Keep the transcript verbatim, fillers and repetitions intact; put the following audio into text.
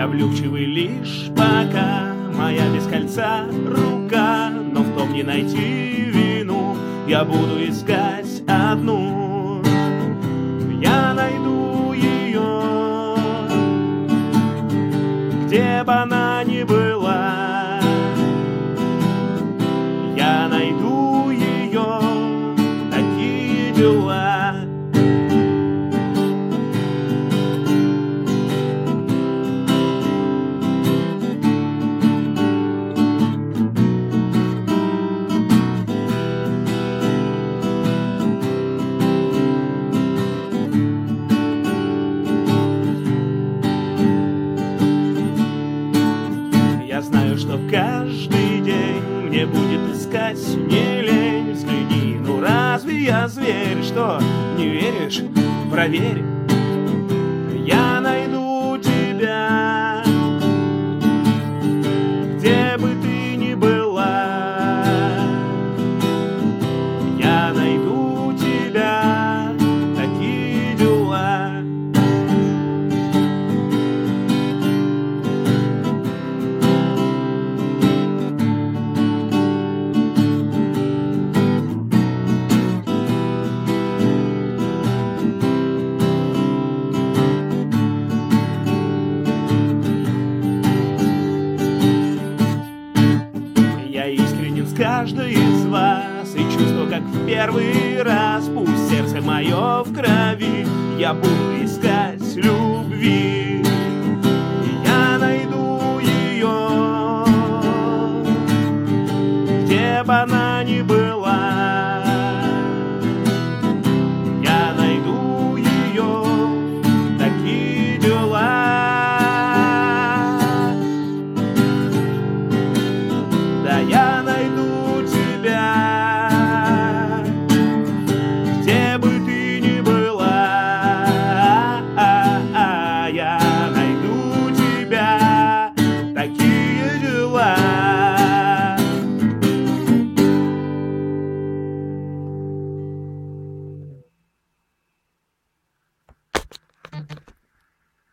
влюбчивый лишь пока моя без кольца рука, но в том не найти вину, я буду искать одну. Я найду ее, где бы она ни была. Я найду ее, такие дела. Я знаю, что каждый день мне будет искать не лень. Взгляни, ну разве я зверь? Что, не веришь? Проверь. Я найду тебя, где бы ты ни была. Я найду тебя, такие дела. Я искренен с каждой из вас и чувствую, как в первый раз. Пусть сердце мое в крови, я буду искать любви. И я найду ее, где бы она